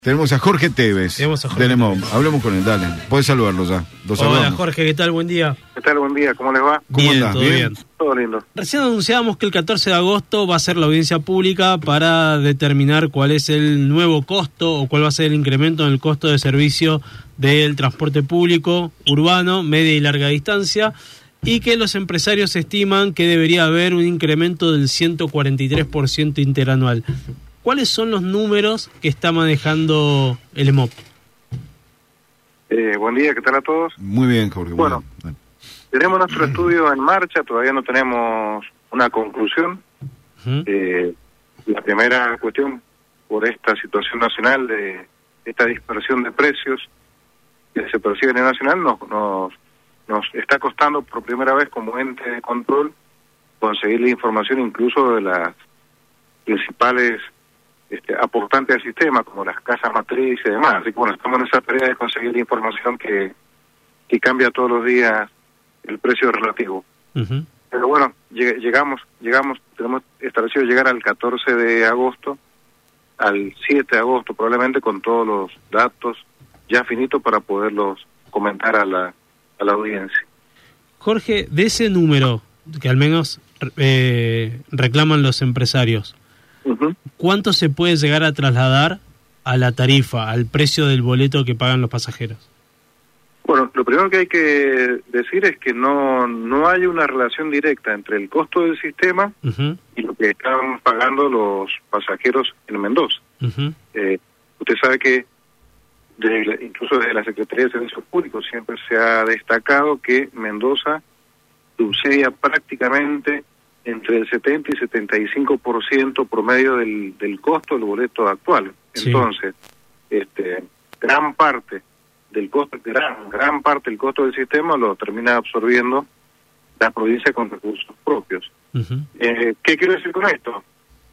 Tenemos a Jorge Tevez. Hablemos con él, dale. Podés saludarlo ya. Hola Jorge, ¿qué tal? Buen día. ¿Qué tal? Buen día, ¿cómo les va? ¿Cómo andás? Todo bien. Todo lindo. Recién anunciábamos que el 14 de agosto va a ser la audiencia pública para determinar cuál es el nuevo costo o cuál va a ser el incremento en el costo de servicio del transporte público urbano, media y larga distancia, y que los empresarios estiman que debería haber un incremento del 143% interanual. ¿Cuáles son los números que está manejando el EMOP? Buen día, ¿qué tal a todos? Muy bien, Jorge. Bueno, tenemos nuestro estudio en marcha, todavía no tenemos una conclusión. La primera cuestión, por esta situación nacional de esta dispersión de precios que se percibe a nivel nacional, nos está costando por primera vez como ente de control conseguir la información incluso de las principales aportantes al sistema, como las casas matriz y demás. Así que bueno, estamos en esa tarea de conseguir la información que cambia todos los días el precio relativo. Pero bueno, llegamos, tenemos establecido llegar al 14 de agosto, al 7 de agosto probablemente, con todos los datos ya finitos para poderlos comentar a la audiencia. Jorge, de ese número que al menos reclaman los empresarios, ¿cuánto se puede llegar a trasladar a la tarifa, al precio del boleto que pagan los pasajeros? Bueno, lo primero que hay que decir es que no hay una relación directa entre el costo del sistema y lo que están pagando los pasajeros en Mendoza. Usted sabe que incluso desde la Secretaría de Servicios Públicos siempre se ha destacado que Mendoza subsidia prácticamente entre el 70 y 75% promedio del costo del boleto actual. Sí. Entonces, gran parte del costo del costo del sistema lo termina absorbiendo la provincia con recursos propios. ¿Qué quiero decir con esto?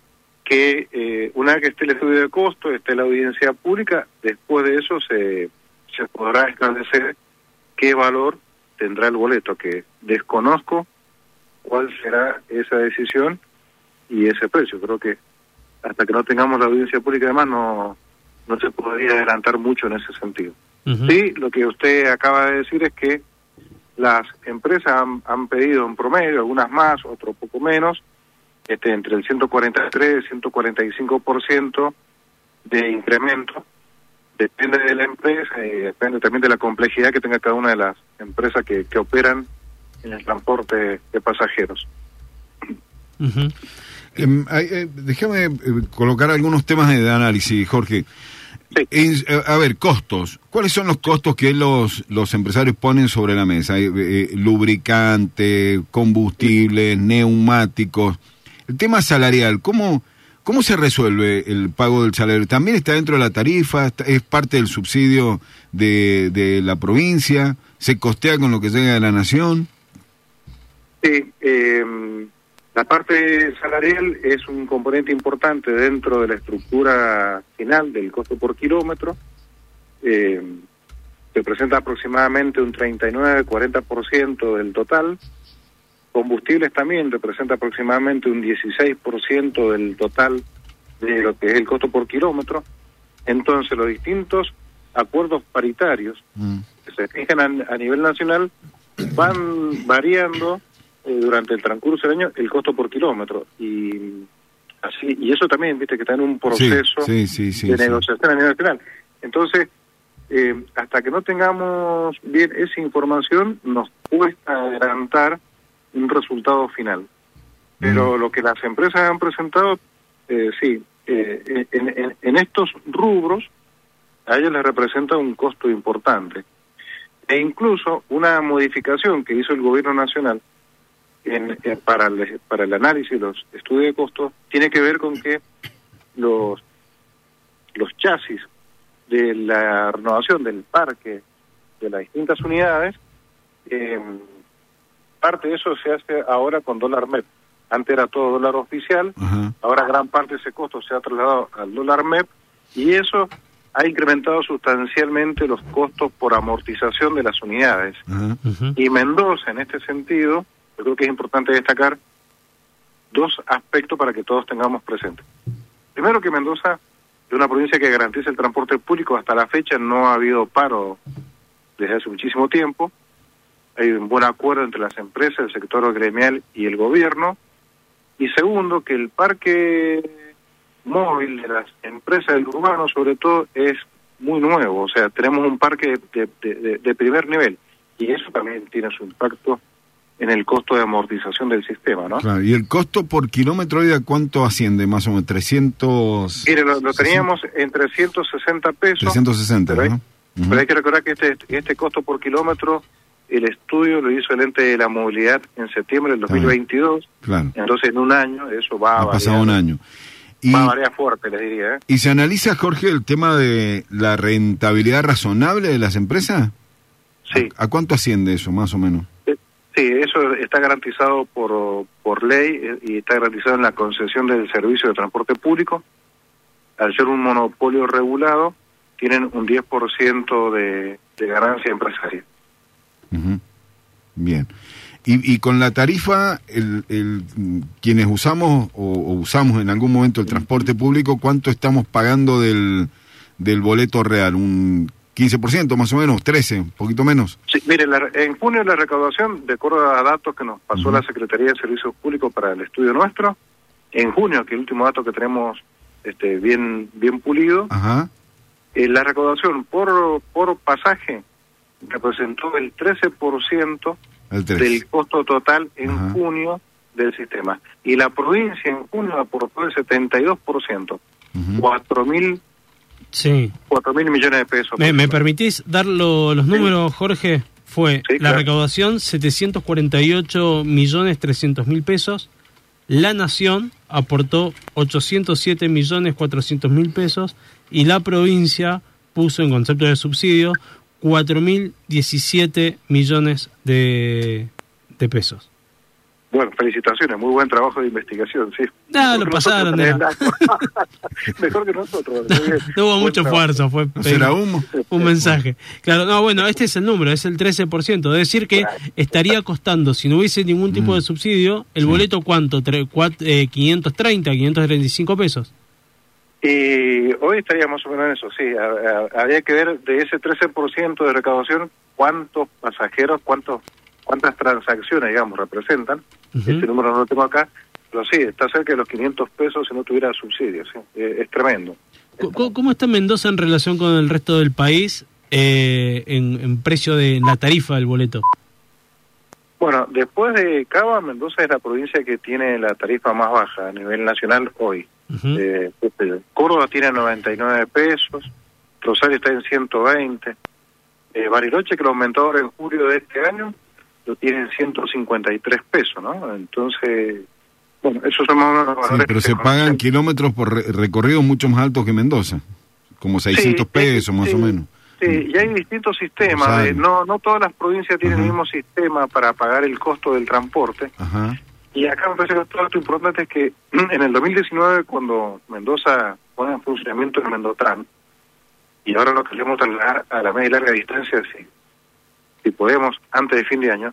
Que una vez que esté el estudio de costo, esté la audiencia pública, después de eso se podrá establecer qué valor tendrá el boleto, que desconozco cuál será esa decisión y ese precio. Creo que hasta que no tengamos la audiencia pública además no se podría adelantar mucho en ese sentido. Sí, lo que usted acaba de decir es que las empresas han pedido en promedio, algunas más, otros poco menos, entre el 143 y 145% de incremento. Depende de la empresa y depende también de la complejidad que tenga cada una de las empresas que operan en el transporte de pasajeros. Déjame colocar algunos temas de análisis, Jorge. Sí. A ver, costos. ¿Cuáles son los costos que los empresarios ponen sobre la mesa? Lubricante, combustibles, neumáticos. El tema salarial, ¿cómo se resuelve el pago del salario? ¿También está dentro de la tarifa? ¿Es parte del subsidio de la provincia? ¿Se costea con lo que llega de la nación? Sí, la parte salarial es un componente importante dentro de la estructura final del costo por kilómetro. Representa aproximadamente un 39-40% del total. Combustibles también representa aproximadamente un 16% del total de lo que es el costo por kilómetro. Entonces los distintos acuerdos paritarios que se fijan a nivel nacional van variando durante el transcurso del año el costo por kilómetro, y eso también, viste, que está en un proceso de negociación a nivel nacional. Entonces, hasta que no tengamos bien esa información, nos cuesta adelantar un resultado final. Pero lo que las empresas han presentado, en estos rubros, a ellos les representa un costo importante. E incluso una modificación que hizo el gobierno nacional para el análisis de los estudios de costos tiene que ver con que los chasis de la renovación del parque de las distintas unidades, parte de eso se hace ahora con dólar MEP. Antes era todo dólar oficial, ahora gran parte de ese costo se ha trasladado al dólar MEP, y eso ha incrementado sustancialmente los costos por amortización de las unidades. Y Mendoza, en este sentido, yo creo que es importante destacar dos aspectos para que todos tengamos presente. Primero, que Mendoza de una provincia que garantiza el transporte público. Hasta la fecha no ha habido paro desde hace muchísimo tiempo. Hay un buen acuerdo entre las empresas, el sector gremial y el gobierno. Y segundo, que el parque móvil de las empresas del urbano, sobre todo, es muy nuevo. O sea, tenemos un parque de primer nivel. Y eso también tiene su impacto en el costo de amortización del sistema, ¿no? Claro, y el costo por kilómetro, ¿de cuánto asciende? Más o menos, 300... Mire, lo teníamos en 360 pesos. 360, pero hay, ¿no? pero hay que recordar que este costo por kilómetro, el estudio lo hizo el ente de la movilidad en septiembre del 2022. Claro. Entonces, en un año, eso va a variar. Ha pasado un año. Va a variar fuerte, les diría, ¿eh? ¿Y se analiza, Jorge, el tema de la rentabilidad razonable de las empresas? Sí. ¿A cuánto asciende eso, más o menos? Sí, eso está garantizado por ley y está garantizado en la concesión del servicio de transporte público. Al ser un monopolio regulado, tienen un 10% de ganancia empresarial. Bien. Y con la tarifa, quienes usamos o usamos en algún momento el transporte público, ¿cuánto estamos pagando del boleto real? ¿Un 15% más o menos? ¿13%? ¿Un poquito menos? Sí, mire, en junio la recaudación, de acuerdo a datos que nos pasó la Secretaría de Servicios Públicos para el estudio nuestro, en junio, que es el último dato que tenemos bien pulido, la recaudación por pasaje representó el 13% del costo total en junio del sistema. Y la provincia en junio aportó el 72%, 4.000 millones de pesos. ¿Me permitís dar los números, Jorge? Fue la recaudación 748.300.000 pesos. La Nación aportó 807.400.000 pesos y la provincia puso en concepto de subsidio 4.017 millones de pesos. Bueno, felicitaciones, muy buen trabajo de investigación, sí. Lo pasaron. Mejor que nosotros. No hubo mucho esfuerzo, fue un mensaje. Claro, no, bueno, este es el número, es el 13%. Es decir que estaría costando, si no hubiese ningún tipo de subsidio, el boleto, ¿cuánto? 530, 535 pesos. Y hoy estaría más o menos en eso, sí. Habría que ver de ese 13% de recaudación cuántos pasajeros, cuántas transacciones, digamos, representan. Este número no lo tengo acá, pero sí, está cerca de los 500 pesos si no tuviera subsidios. ¿Sí? Es tremendo. ¿Cómo está Mendoza en relación con el resto del país en precio de la tarifa del boleto? Bueno, después de Cava, Mendoza es la provincia que tiene la tarifa más baja a nivel nacional hoy. Córdoba tiene 99 pesos, Rosario está en 120, Bariloche, que lo aumentó ahora en julio de este año, lo tiene en 153 pesos, ¿no? Entonces, bueno, esos son más o menos los valores. Sí, pero se pagan kilómetros por recorrido mucho más altos que Mendoza, como 600 pesos más o menos. Sí, y hay distintos sistemas. No todas las provincias tienen el mismo sistema para pagar el costo del transporte. Y acá me parece que otro dato importante es que en el 2019, cuando Mendoza pone en funcionamiento el Mendotran, y ahora lo queremos trasladar a la media y larga distancia, si podemos, antes de fin de año,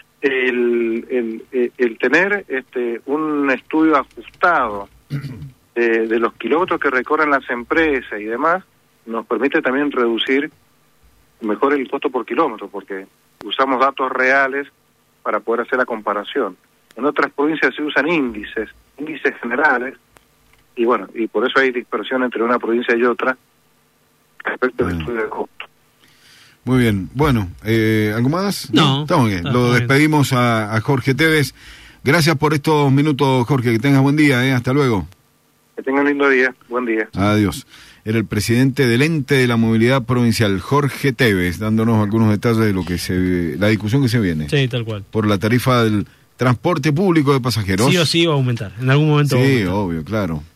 el tener un estudio ajustado de los kilómetros que recorren las empresas y demás, nos permite también reducir mejor el costo por kilómetro, porque usamos datos reales para poder hacer la comparación. En otras provincias se usan índices generales, y bueno, y por eso hay dispersión entre una provincia y otra respecto al estudio de costo. Muy bien. Bueno, ¿algo más? No. Estamos bien. Lo despedimos a Jorge Tevez. Gracias por estos minutos, Jorge. Que tengas buen día. Hasta luego. Que tengan un lindo día. Buen día. Adiós. Era el presidente del Ente de la Movilidad Provincial, Jorge Tevez, dándonos algunos detalles de lo que la discusión que se viene. Sí, tal cual. Por la tarifa del transporte público de pasajeros. Sí o sí va a aumentar. En algún momento va a aumentar. Sí, obvio, claro.